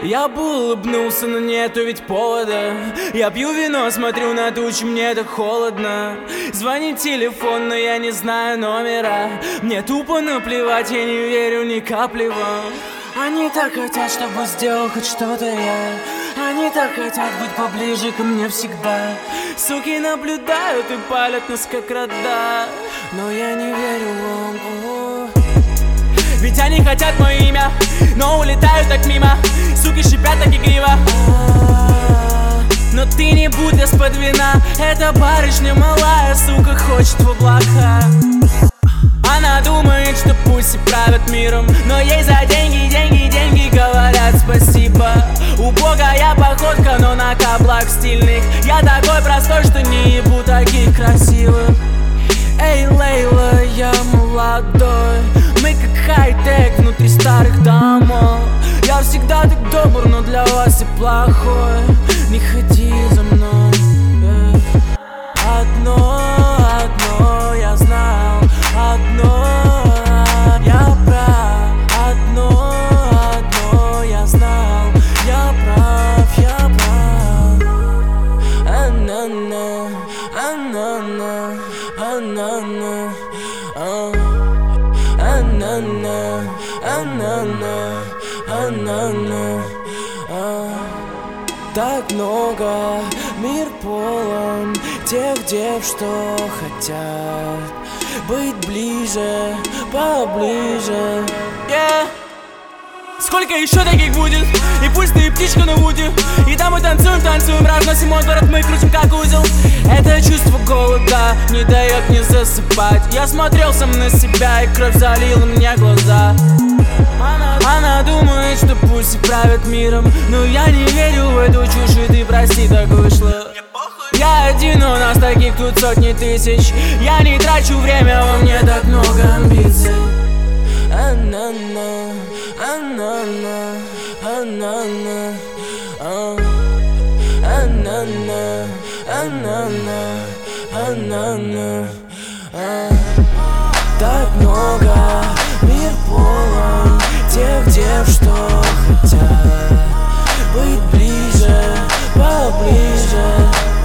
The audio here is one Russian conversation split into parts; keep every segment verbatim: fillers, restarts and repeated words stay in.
Я бы улыбнулся, но нету ведь повода. Я пью вино, смотрю на тучи, мне так холодно. Звонит телефон, но я не знаю номера. Мне тупо наплевать, я не верю ни капли вам. Они так хотят, чтобы сделал хоть что-то я. Они так хотят быть поближе ко мне всегда. Суки наблюдают и палят нас как рода. Но я не верю вам. О-о. Ведь они хотят мое имя, но улетают так мимо. Суки шипят так игриво. Но ты не будь из-под вина. Эта барышня малая, сука, хочет в облака. Она думает, что пусть и правят миром, но ей за деньги, деньги, деньги говорят спасибо. Убогая походка, но на каблах стильных. Я такой простой, что не ебу таких красивых. Эй, Лейла, я молодой. Мы как хай-тек внутри старых домов. Я всегда так добр, но для вас и плохой. Не ходи за мной. Одно, одно я знал. Одно, я прав. Одно, одно я знал. Я прав, я прав. А-на-на, а-на-на, а-на-на, а. А-на-на, а-на-на, а-на-на, а. Так много, мир полон тех дев, что хотят быть ближе, поближе, yeah. Сколько еще таких будет? И пусть ты птичка на вуде. И там мы танцуем, танцуем, разносим мой город, мы крутим как узел. Это чувство голода не дает мне засыпать. Я смотрел сам на себя, и кровь залила мне глаза. Она, она думает, что пусть и правят миром, но я не верю в эту чушь, и ты прости, так вышло. Я один, у нас таких тут сотни тысяч. Я не трачу время, во мне так много амбиций. А-на-на, а-на-на, а-на-на, а. А-на-на, а-на-на, а-на-на, а. Так много, мир полон тех дев, что хотят быть ближе, поближе.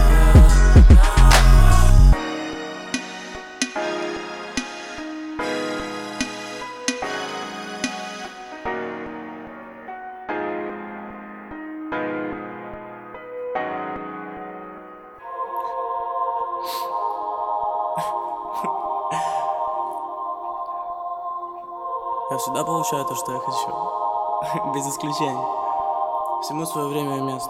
Я всегда получаю то, что я хочу. Без исключения. Всему свое время и место.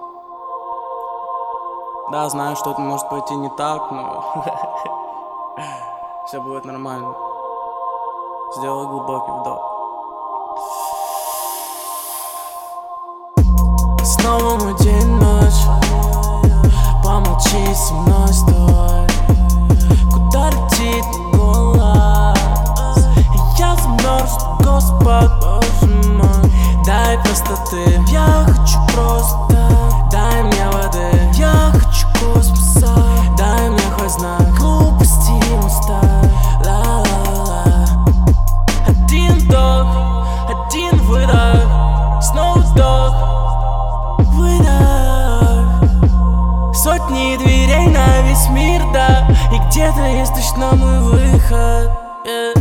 Да, знаю, что это может пойти не так, но все будет нормально. Сделай глубокий вдох. Снова мой день, ночь. Помолчи со мной, стой. Куда летит голос? Я замерз, Господь, боже мой. Дай простоты, я хочу просто. Дай мне воды, я хочу космоса. Дай мне хоть знак глупости и моста. Ла-ла-ла. Один вдох, один выдох. Снова вдох, выдох. Сотни дверей на весь мир, да. И где-то есть точно мой выход, yeah.